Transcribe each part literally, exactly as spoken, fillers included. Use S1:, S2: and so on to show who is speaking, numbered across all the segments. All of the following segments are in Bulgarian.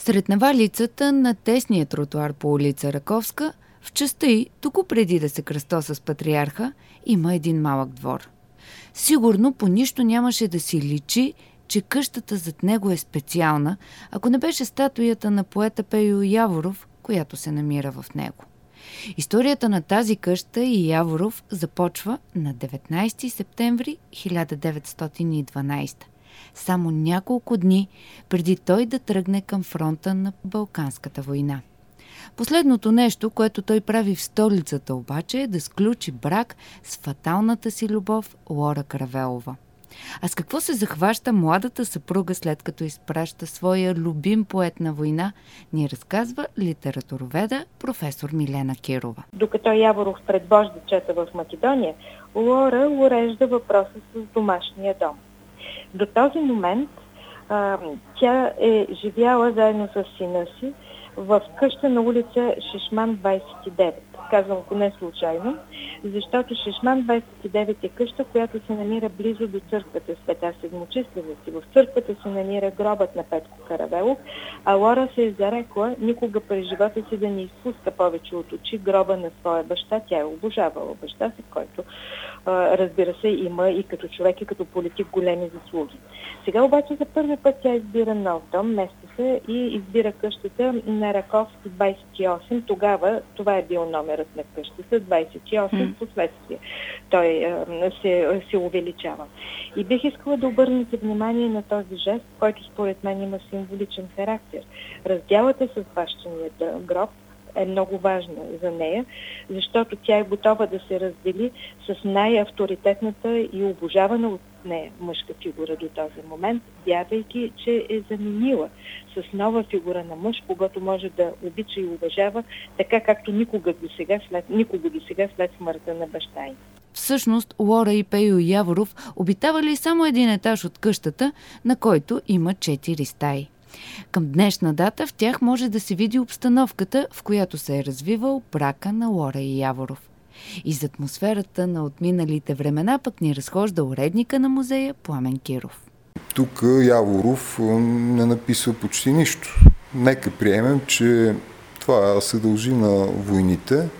S1: Сред навалицата на тесния тротуар по улица Раковска, в частта й, току преди да се кръстоса с патриарха, има един малък двор. Сигурно по нищо нямаше да си личи, че къщата зад него е специална, ако не беше статуята на поета Пейо Яворов, която се намира в него. Историята на тази къща и Яворов започва на деветнайсети септември хиляда деветстотин и дванайсета, само няколко дни преди той да тръгне към фронта на Балканската война. Последното нещо, което той прави в столицата обаче, е да сключи брак с фаталната си любов Лора Каравелова. А с какво се захваща младата съпруга, след като изпраща своя любим поет на война, ни разказва литературоведа професор Милена Кирова.
S2: Докато Яворов предвожда чета в Македония, Лора урежда въпроса с домашния дом. До този момент а, тя е живяла заедно с сина си в къща на улица Шишман двайсет и девет. Казвам го не случайно, защото Шишман двайсет и девет е къща, която се намира близо до църквата Света Седмочисленици. В църквата се намира гробът на Петко Каравелов, а Лора се е зарекла никога през живота си да не изпуска повече от очи гроба на своя баща. Тя е обожавала баща си, който, разбира се, има и като човек, и като политик големи заслуги. Сега обаче за първи път тя избира нов дом, мести се и избира къщата на Раковски двайсет и осем. Тогава това е бил номерът на къщата, двайсет и осем, mm. последствие. Той а, се, се увеличава. И бих искала да обърнете внимание на този жест, който според мен има символичен характер. Разделата с бащиния гроб е много важна за нея, защото тя е готова да се раздели с най-авторитетната и обожавана от нея мъжка фигура до този момент, вярвайки, че е заменила с нова фигура на мъж, когато може да обича и уважава, така както никога до сега след, никога до сега след смъртта на баща ѝ.
S1: Всъщност, Лора и Пейо Яворов обитавали само един етаж от къщата, на който има четири стаи. Към днешна дата в тях може да се види обстановката, в която се е развивал брака на Лора и Яворов. Из атмосферата на отминалите времена пък ни разхожда уредника на музея Пламен Киров.
S3: Тук Яворов не написва почти нищо. Нека приемем, че това се дължи на войните,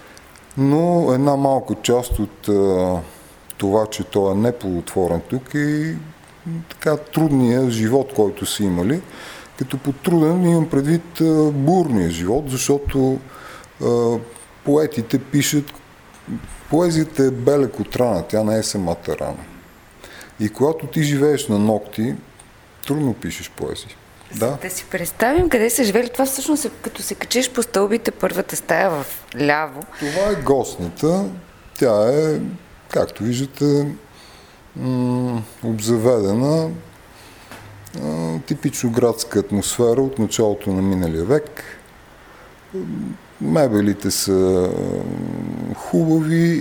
S3: но една малка част от а, това, че той е неплодотворен тук, е така трудния живот, който са имали. Като под труден имам предвид а, бурния живот, защото а, поетите пишат, поезията е белек от рана, тя не е самата рана. И когато ти живееш на ногти, трудно пишеш поезия. Да.
S1: Да си представим къде са живели. Това всъщност е като се качиш по стълбите, първата стая в ляво.
S3: Това е гостната. Тя е, както виждате, м- обзаведена а, типично градска атмосфера от началото на миналия век. Мебелите са хубави,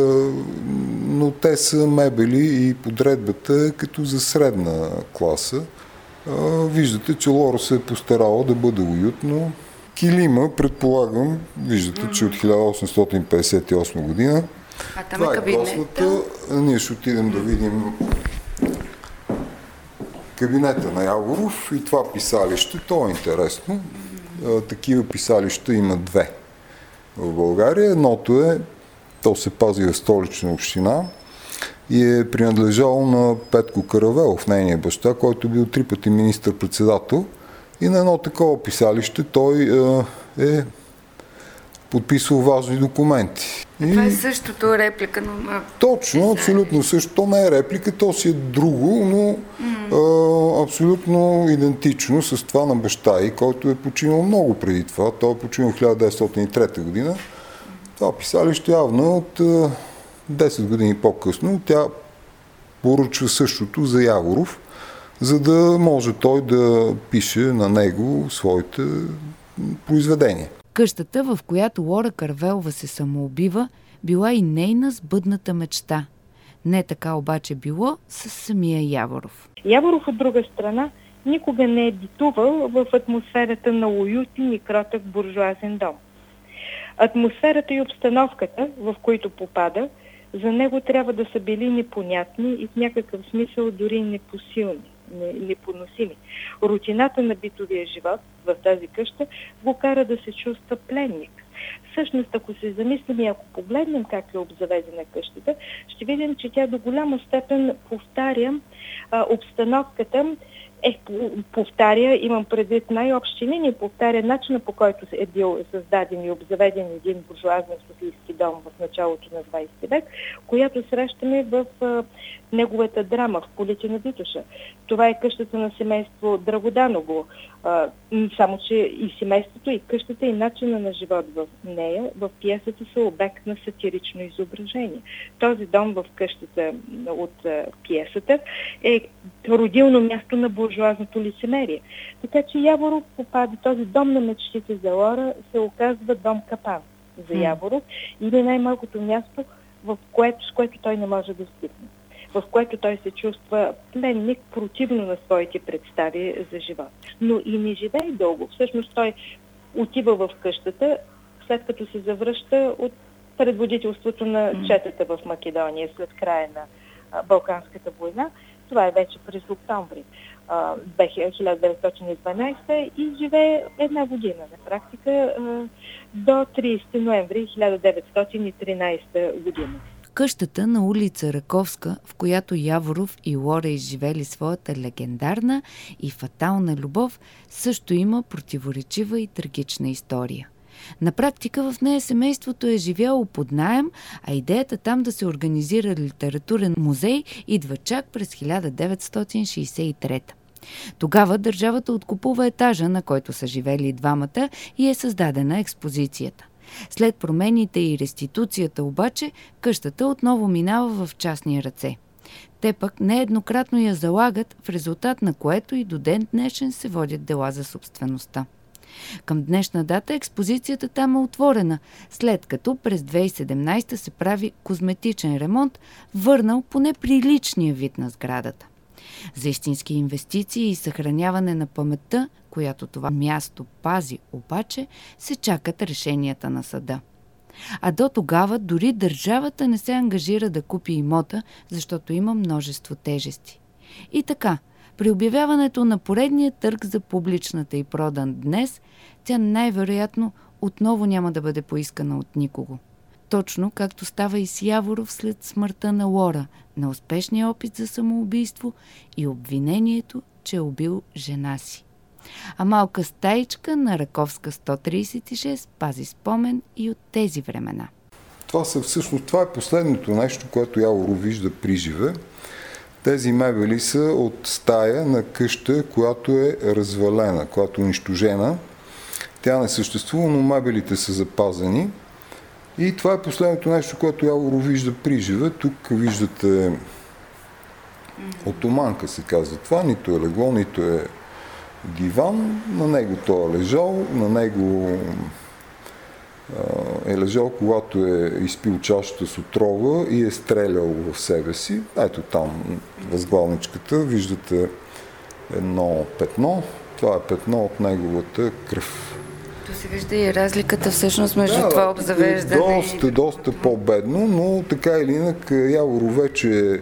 S3: но те са мебели и подредбата като за средна класа. Виждате, че Лора се е постарала да бъде уютно. Килима, предполагам, виждате, че от хиляда осемстотин петдесет и осма година.
S1: А там
S3: това
S1: е
S3: кабинета. Ние ще отидем да видим кабинета на Яворов и това писалище. То е интересно. Такива писалища има две в България. Едното е, то се пази в Столична община и е принадлежало на Петко Каравелов, нейния баща, който бил три пъти министър-председател. И на едно такова писалище той е, е подписал важни документи.
S1: И... Това е същото реплика на...
S3: Точно, абсолютно също. То не е реплика, то си е друго, но mm. а, абсолютно идентично с това на баща ѝ, който е починал много преди това. Той е починал в хиляда деветстотин и трета година. Това писалище явно от а, десет години по-късно. Тя поръчва същото за Яворов, за да може той да пише на него своите произведения.
S1: Къщата, в която Лора Каравелова се самоубива, била и нейна сбъдната мечта. Не така обаче било с самия Яворов.
S2: Яворов, от друга страна, никога не е битувал в атмосферата на уютен и кротък буржуазен дом. Атмосферата и обстановката, в които попада, за него трябва да са били непонятни и в някакъв смисъл дори непосилни. непоносими. Рутината на битовия живот в тази къща го кара да се чувства пленник. Всъщност, ако се замислим и ако погледнем как е обзаведена къщата, ще видим, че тя до голяма степен повтаря а, обстановката, е, повтаря, имам предвид най-общи линии, повтаря начина, по който е бил създаден и обзаведен един буржоазен софийски дом в началото на двадесети век, която срещаме в а, неговата драма в Полите на Витоша. Това е къщата на семейство Драгоданово. А, само, че и семейството, и къщата, и начина на живот в нея, в пиесата са обект на сатирично изображение. Този дом в къщата от а, пиесата е родилно място на буржоазното лицемерие. Така че Яворов попада, този дом на мечтите за Лора се оказва дом капан за Яворов, или най-малкото място, в което, с което той не може да стигне, в което той се чувства пленник, противно на своите представи за живот. Но и не живее дълго. Всъщност той отива в къщата, след като се завръща от предводителството на четата в Македония след края на а, Балканската война. Това е вече през октомври хиляда деветстотин и дванадесета и живее една година на практика а, до тридесети ноември хиляда деветстотин и тринадесета година.
S1: Къщата на улица Раковска, в която Яворов и Лора изживели своята легендарна и фатална любов, също има противоречива и трагична история. На практика в нея семейството е живяло под наем, а идеята там да се организира литературен музей идва чак през хиляда деветстотин шейсет и трета. Тогава държавата откупува етажа, на който са живели двамата, и е създадена експозицията. След промените и реституцията обаче, къщата отново минава в частни ръце. Те пък нееднократно я залагат, в резултат на което и до ден днешен се водят дела за собствеността. Към днешна дата експозицията там е отворена, след като през две хиляди и седемнадесета се прави козметичен ремонт, върнал поне приличния вид на сградата. За истински инвестиции и съхраняване на паметта, която това място пази, обаче се чакат решенията на съда. А до тогава дори държавата не се ангажира да купи имота, защото има множество тежести. И така, при обявяването на поредния търг за публичната и продан днес, тя най-вероятно отново няма да бъде поискана от никого. Точно както става и с Яворов след смъртта на Лора, на успешния опит за самоубийство и обвинението, че е убил жена си. А малка стаичка на Раковска сто тридесет и шест пази спомен и от тези времена.
S3: Това, са, всъщност, това е последното нещо, което Яворов вижда при живе. Тези мебели са от стая на къща, която е развалена, която е унищожена. Тя не съществува, но мебелите са запазени. И това е последното нещо, което Яворов вижда при живе. Тук виждате отоманка, се казва това. Нито е легло, нито е диван. На него той е лежал, на него е лежал, когато е изпил чашата с отрова и е стрелял в себе си. Ето там, възглавничката, виждате едно петно. Това е петно от неговата кръв.
S1: То се вижда и разликата всъщност между да, това обзавеждане.
S3: Доста, и... доста по-бедно, но така или инак Яворов вече е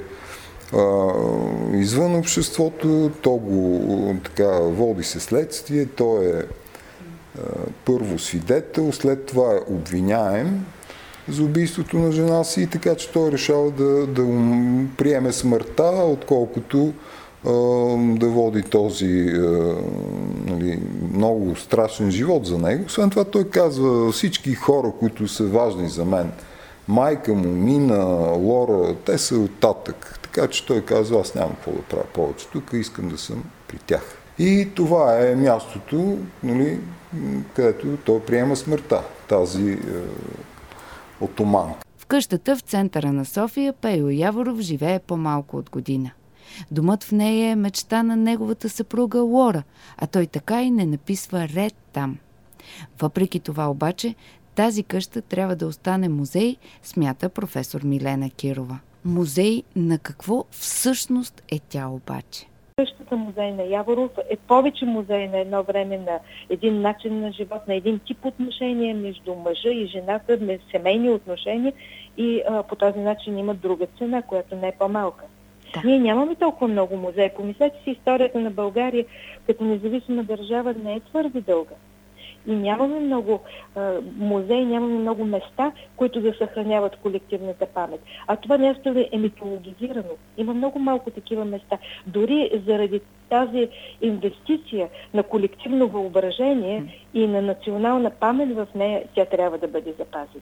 S3: извън обществото, то го така води се следствие, той е първо свидетел, след това е обвиняем за убийството на жена си, и така че той решава да, да приеме смъртта, отколкото а, да води този а, нали, много страшен живот за него. Освен това той казва: всички хора, които са важни за мен, майка му, Мина, Лора, те са оттатък. Така че той казва: аз нямам какво да правя повече тук, искам да съм при тях. И това е мястото, нали, където той приема смъртта, тази е, отоманка.
S1: В къщата в центъра на София Пейо Яворов живее по-малко от година. Домът в нея е мечта на неговата съпруга Лора, а той така и не написва ред там. Въпреки това обаче, тази къща трябва да остане музей, смята професор Милена Кирова. Музей на какво всъщност е тя обаче?
S2: Къщата музей на Яворов е повече музей на едно време на един начин на живот, на един тип отношения между мъжа и жената, семейни отношения, и а, по този начин има друга цена, която не е по-малка. Да. Ние нямаме толкова много музеи. Помислете си, историята на България като независима държава не е твърде дълга. И нямаме много а, музеи, нямаме много места, които да съхраняват колективната памет. А това нещо е митологизирано. Има много малко такива места. Дори заради тази инвестиция на колективно въображение и на национална памет в нея, тя трябва да бъде запазена.